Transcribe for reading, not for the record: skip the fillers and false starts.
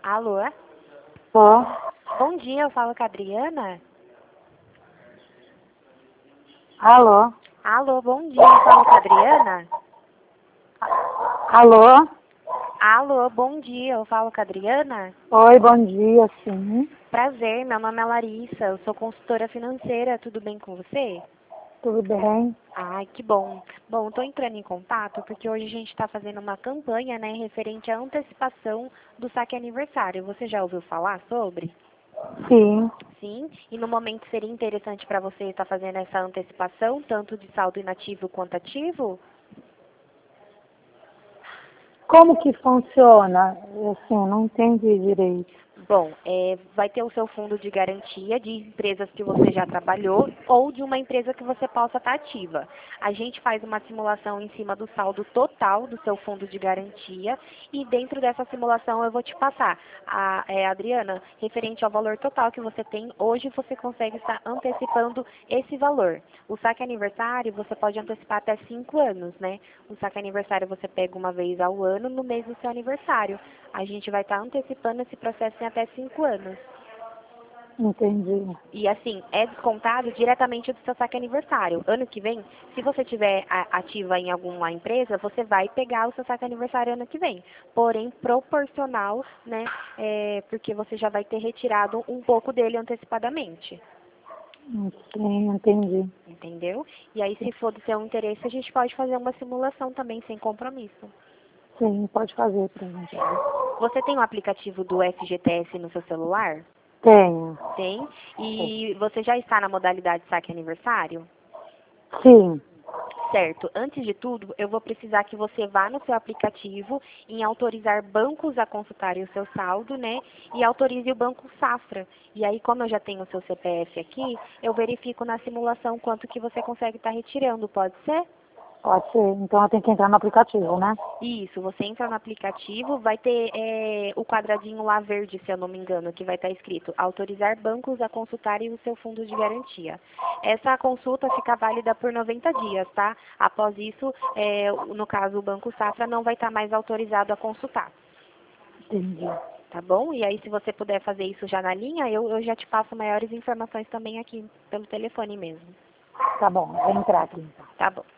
Alô? Tô. Bom dia, eu falo com a Adriana. Alô? Alô, bom dia, eu falo com a Adriana. Alô? Alô, bom dia, eu falo com a Adriana. Oi, bom dia, sim. Prazer, meu nome é Larissa, eu sou consultora financeira, tudo bem com você? Tudo bem? Ai, que bom. Bom, estou entrando em contato porque hoje a gente está fazendo uma campanha, né, referente à antecipação do saque aniversário. Você já ouviu falar sobre? Sim. Sim, e no momento seria interessante para você estar fazendo essa antecipação, tanto de saldo inativo quanto ativo? Como que funciona? Assim, não entendi direito. Bom, vai ter o seu fundo de garantia de empresas que você já trabalhou ou de uma empresa que você possa estar ativa. A gente faz uma simulação em cima do saldo total do seu fundo de garantia e dentro dessa simulação eu vou te passar, Adriana, referente ao valor total que você tem, hoje você consegue estar antecipando esse valor. O saque aniversário você pode antecipar até 5 anos, né? O saque aniversário você pega uma vez ao ano no mês do seu aniversário. A gente vai estar antecipando esse processo em até 5 anos. Entendi. E assim, é descontado diretamente do seu saque aniversário. Ano que vem, se você tiver ativa em alguma empresa, você vai pegar o seu saque aniversário ano que vem. Porém, proporcional, né? Porque você já vai ter retirado um pouco dele antecipadamente. Sim, entendi. Entendeu? E aí, se for do seu interesse, a gente pode fazer uma simulação também, sem compromisso. Sim, pode fazer pra gente. Você tem o aplicativo do FGTS no seu celular? Tenho. Tem. E você já está na modalidade saque aniversário? Sim. Certo. Antes de tudo, eu vou precisar que você vá no seu aplicativo em autorizar bancos a consultarem o seu saldo, né? E autorize o Banco Safra. E aí, como eu já tenho o seu CPF aqui, eu verifico na simulação quanto que você consegue estar retirando. Pode ser? Pode ser. Então eu tenho que entrar no aplicativo, né? Isso, você entra no aplicativo, vai ter o quadradinho lá verde, se eu não me engano, que vai estar escrito autorizar bancos a consultarem o seu fundo de garantia. Essa consulta fica válida por 90 dias, tá? Após isso, no caso o Banco Safra não vai estar mais autorizado a consultar. Entendi. Tá bom? E aí, se você puder fazer isso já na linha, eu já te passo maiores informações também aqui pelo telefone mesmo. Tá bom, vou entrar aqui então. Tá bom.